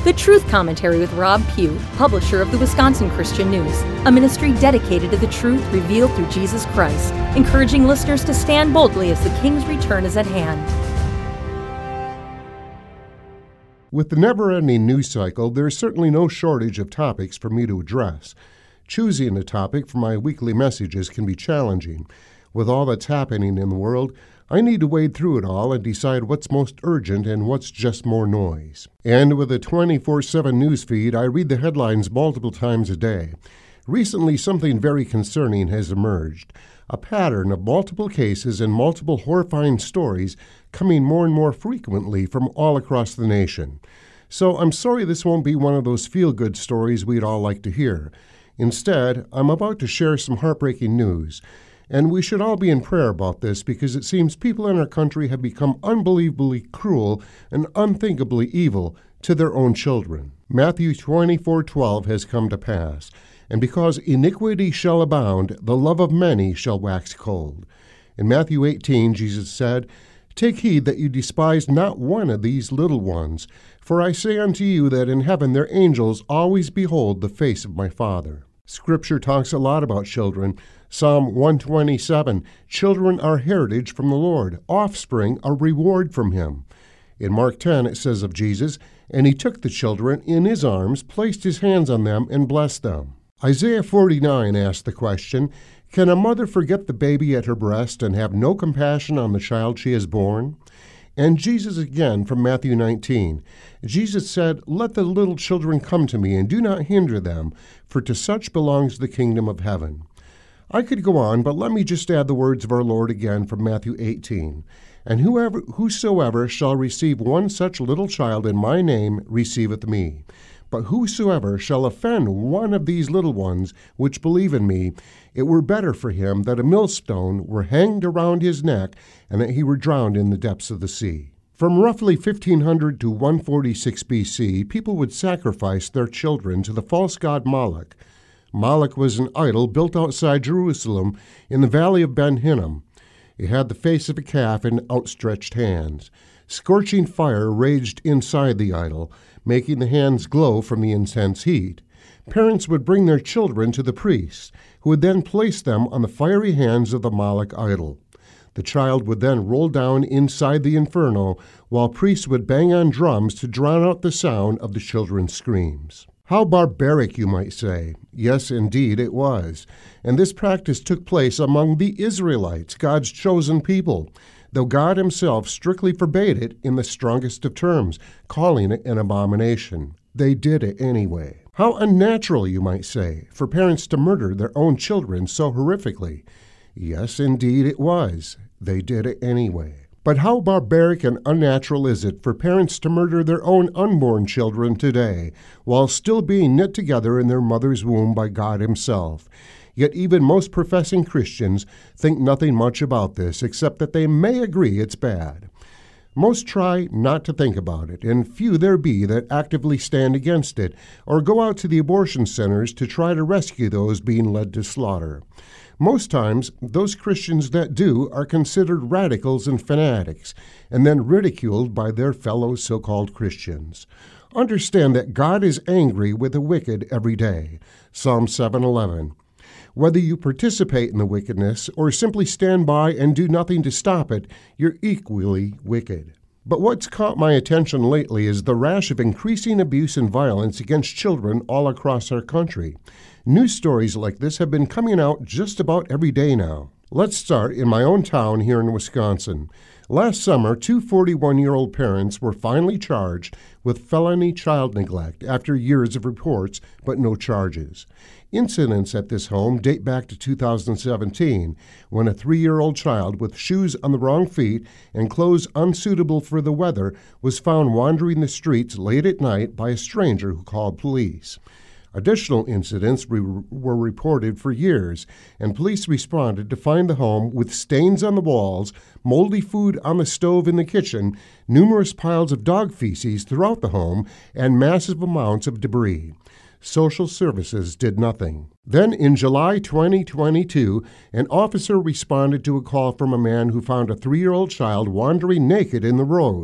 The Truth Commentary with Rob Pugh, publisher of the Wisconsin Christian News, a ministry dedicated to the truth revealed through Jesus Christ, encouraging listeners to stand boldly as the King's return is at hand. With the never-ending news cycle, there is certainly no shortage of topics for me to address. Choosing a topic for my weekly messages can be challenging. With all that's happening in the world, I need to wade through it all and decide what's most urgent and what's just more noise. And with a 24/7 news feed, I read the headlines multiple times a day. Recently, something very concerning has emerged. A pattern of multiple cases and multiple horrifying stories coming more and more frequently from all across the nation. So I'm sorry this won't be one of those feel-good stories we'd all like to hear. Instead, I'm about to share some heartbreaking news. And we should all be in prayer about this because it seems people in our country have become unbelievably cruel and unthinkably evil to their own children. Matthew 24:12 has come to pass, and because iniquity shall abound, the love of many shall wax cold. In Matthew 18, Jesus said, "Take heed that you despise not one of these little ones, for I say unto you that in heaven their angels always behold the face of my Father." Scripture talks a lot about children. Psalm 127, "Children are heritage from the Lord, offspring a reward from him." In Mark 10, it says of Jesus, "And he took the children in his arms, placed his hands on them, and blessed them." Isaiah 49 asks the question, "Can a mother forget the baby at her breast and have no compassion on the child she has borne?" And Jesus again from Matthew 19. Jesus said, "Let the little children come to me, and do not hinder them, for to such belongs the kingdom of heaven." I could go on, but let me just add the words of our Lord again from Matthew 18. "And whosoever shall receive one such little child in my name receiveth me. But whosoever shall offend one of these little ones which believe in me, it were better for him that a millstone were hanged around his neck, and that he were drowned in the depths of the sea." From roughly 1500 to 146 BC, people would sacrifice their children to the false god Moloch. Moloch was an idol built outside Jerusalem in the valley of Ben Hinnom. It had the face of a calf and outstretched hands. Scorching fire raged inside the idol, making the hands glow from the intense heat. Parents would bring their children to the priests, who would then place them on the fiery hands of the Moloch idol. The child would then roll down inside the inferno, while priests would bang on drums to drown out the sound of the children's screams. How barbaric, you might say. Yes, indeed, it was. And this practice took place among the Israelites, God's chosen people, though God himself strictly forbade it in the strongest of terms, calling it an abomination. They did it anyway. How unnatural, you might say, for parents to murder their own children so horrifically. Yes, indeed, it was. They did it anyway. But how barbaric and unnatural is it for parents to murder their own unborn children today, while still being knit together in their mother's womb by God himself? Yet even most professing Christians think nothing much about this, except that they may agree it's bad. Most try not to think about it, and few there be that actively stand against it, or go out to the abortion centers to try to rescue those being led to slaughter. Most times, those Christians that do are considered radicals and fanatics, and then ridiculed by their fellow so-called Christians. Understand that God is angry with the wicked every day. Psalm 7:11. Whether you participate in the wickedness or simply stand by and do nothing to stop it, you're equally wicked. But what's caught my attention lately is the rash of increasing abuse and violence against children all across our country. News stories like this have been coming out just about every day now. Let's start in my own town here in Wisconsin. Last summer, two 41-year-old parents were finally charged with felony child neglect after years of reports, but no charges. Incidents at this home date back to 2017, when a 3-year-old child with shoes on the wrong feet and clothes unsuitable for the weather was found wandering the streets late at night by a stranger who called police. Additional incidents were reported for years, and police responded to find the home with stains on the walls, moldy food on the stove in the kitchen, numerous piles of dog feces throughout the home, and massive amounts of debris. Social services did nothing. Then in July 2022, an officer responded to a call from a man who found a 3-year-old child wandering naked in the road.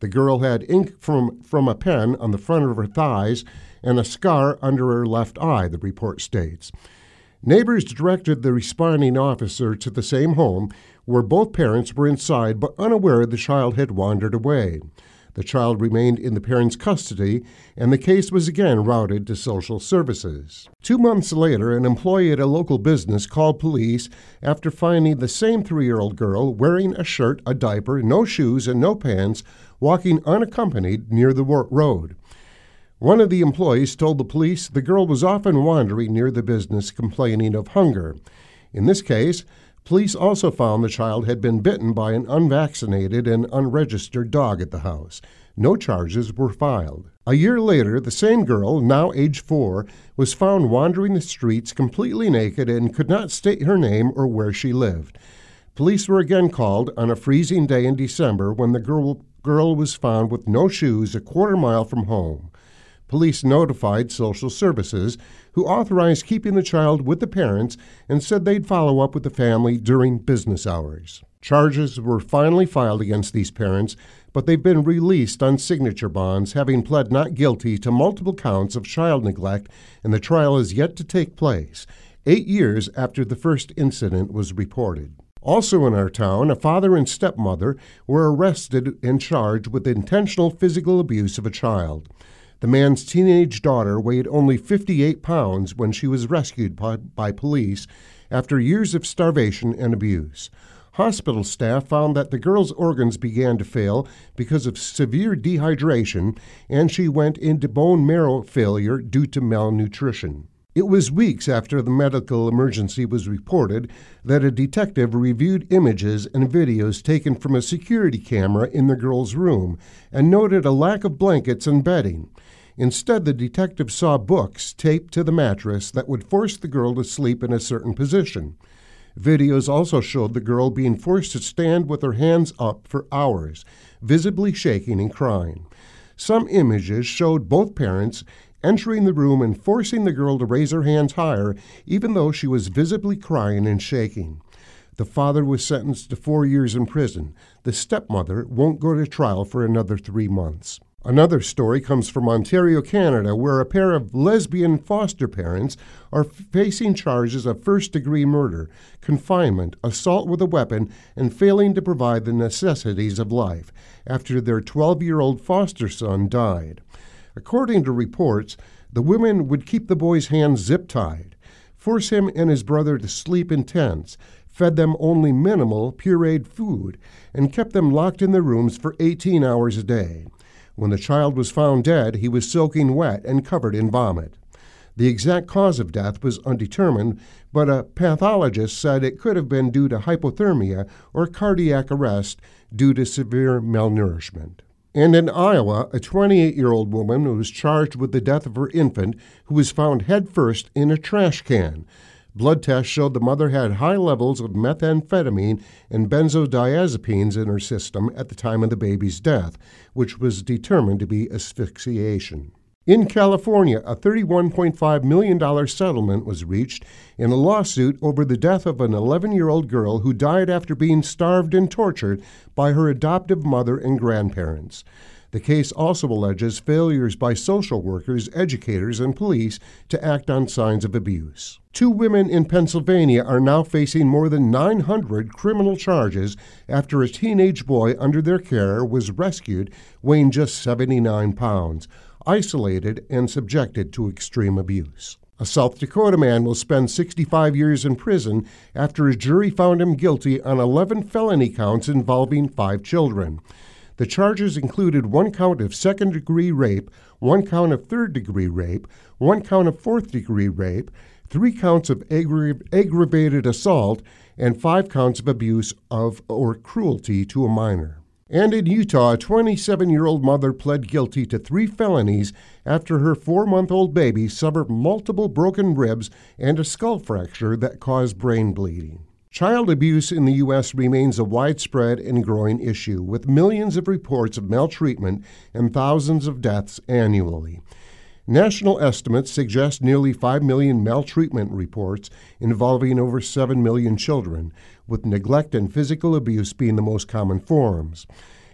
The girl had ink from a pen on the front of her thighs and a scar under her left eye, the report states. Neighbors directed the responding officer to the same home where both parents were inside but unaware the child had wandered away. The child remained in the parents' custody, and the case was again routed to social services. 2 months later, an employee at a local business called police after finding the same 3-year-old girl wearing a shirt, a diaper, no shoes, and no pants, walking unaccompanied near the road. One of the employees told the police the girl was often wandering near the business complaining of hunger. In this case, police also found the child had been bitten by an unvaccinated and unregistered dog at the house. No charges were filed. A year later, the same girl, now age 4, was found wandering the streets completely naked and could not state her name or where she lived. Police were again called on a freezing day in December when the girl was found with no shoes a quarter mile from home. Police notified social services, who authorized keeping the child with the parents and said they'd follow up with the family during business hours. Charges were finally filed against these parents, but they've been released on signature bonds, having pled not guilty to multiple counts of child neglect, and the trial is yet to take place, 8 years after the first incident was reported. Also in our town, a father and stepmother were arrested and charged with intentional physical abuse of a child. The man's teenage daughter weighed only 58 pounds when she was rescued by police after years of starvation and abuse. Hospital staff found that the girl's organs began to fail because of severe dehydration, and she went into bone marrow failure due to malnutrition. It was weeks after the medical emergency was reported that a detective reviewed images and videos taken from a security camera in the girl's room and noted a lack of blankets and bedding. Instead, the detective saw books taped to the mattress that would force the girl to sleep in a certain position. Videos also showed the girl being forced to stand with her hands up for hours, visibly shaking and crying. Some images showed both parents entering the room and forcing the girl to raise her hands higher, even though she was visibly crying and shaking. The father was sentenced to 4 years in prison. The stepmother won't go to trial for another 3 months. Another story comes from Ontario, Canada, where a pair of lesbian foster parents are facing charges of first-degree murder, confinement, assault with a weapon, and failing to provide the necessities of life after their 12-year-old foster son died. According to reports, the women would keep the boy's hands zip-tied, force him and his brother to sleep in tents, fed them only minimal pureed food, and kept them locked in their rooms for 18 hours a day. When the child was found dead, he was soaking wet and covered in vomit. The exact cause of death was undetermined, but a pathologist said it could have been due to hypothermia or cardiac arrest due to severe malnourishment. And in Iowa, a 28-year-old woman was charged with the death of her infant, who was found headfirst in a trash can. Blood tests showed the mother had high levels of methamphetamine and benzodiazepines in her system at the time of the baby's death, which was determined to be asphyxiation. In California, a $31.5 million settlement was reached in a lawsuit over the death of an 11-year-old girl who died after being starved and tortured by her adoptive mother and grandparents. The case also alleges failures by social workers, educators, and police to act on signs of abuse. 2 women in Pennsylvania are now facing more than 900 criminal charges after a teenage boy under their care was rescued weighing just 79 pounds, isolated and subjected to extreme abuse. A South Dakota man will spend 65 years in prison after a jury found him guilty on 11 felony counts involving 5 children. The charges included 1 count of second-degree rape, 1 count of third-degree rape, 1 count of fourth-degree rape, 3 counts of aggravated assault, and 5 counts of abuse of or cruelty to a minor. And in Utah, a 27-year-old mother pled guilty to 3 felonies after her 4-month-old baby suffered multiple broken ribs and a skull fracture that caused brain bleeding. Child abuse in the U.S. remains a widespread and growing issue, with millions of reports of maltreatment and thousands of deaths annually. National estimates suggest nearly 5 million maltreatment reports involving over 7 million children, with neglect and physical abuse being the most common forms.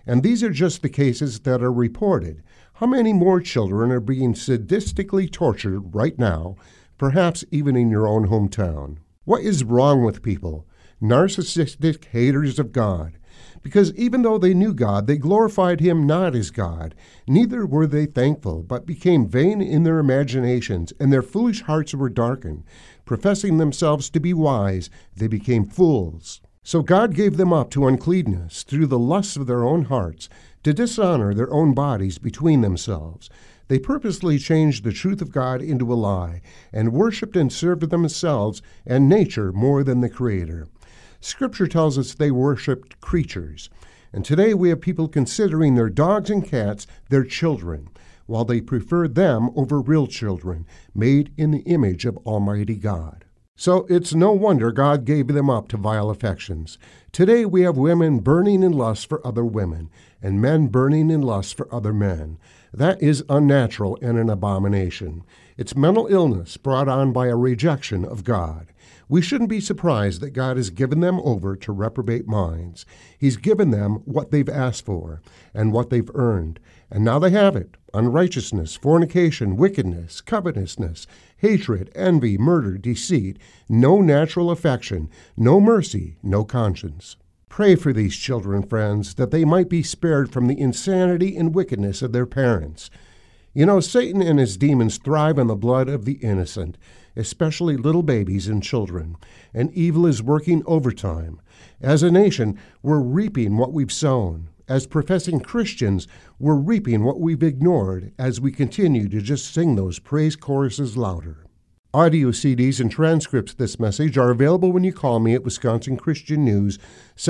And these are just the cases that are reported. How many more children are being sadistically tortured right now, perhaps even in your own hometown? What is wrong with people? Narcissistic haters of God. Because even though they knew God, they glorified him not as God. Neither were they thankful, but became vain in their imaginations, and their foolish hearts were darkened. Professing themselves to be wise, they became fools. So God gave them up to uncleanness through the lusts of their own hearts, to dishonor their own bodies between themselves. They purposely changed the truth of God into a lie, and worshipped and served themselves and nature more than the Creator. Scripture tells us they worshipped creatures. And today we have people considering their dogs and cats their children, while they prefer them over real children, made in the image of Almighty God. So it's no wonder God gave them up to vile affections. Today we have women burning in lust for other women, and men burning in lust for other men. That is unnatural and an abomination. It's mental illness brought on by a rejection of God. We shouldn't be surprised that God has given them over to reprobate minds. He's given them what they've asked for and what they've earned. And now they have it: unrighteousness, fornication, wickedness, covetousness, hatred, envy, murder, deceit, no natural affection, no mercy, no conscience. Pray for these children, friends, that they might be spared from the insanity and wickedness of their parents. You know, Satan and his demons thrive on the blood of the innocent, especially little babies and children, and evil is working overtime. As a nation, we're reaping what we've sown. As professing Christians, we're reaping what we've ignored as we continue to just sing those praise choruses louder. Audio CDs and transcripts of this message are available when you call me at Wisconsin Christian News,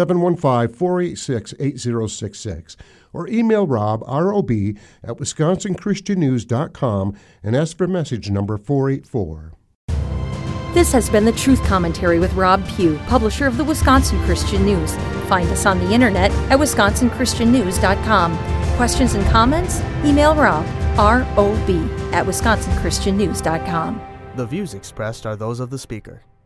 715-486-8066, or email Rob, R-O-B, at wisconsinchristiannews.com and ask for message number 484. This has been the Truth Commentary with Rob Pugh, publisher of the Wisconsin Christian News. Find us on the internet at wisconsinchristiannews.com. Questions and comments? Email Rob, R-O-B, at wisconsinchristiannews.com. The views expressed are those of the speaker.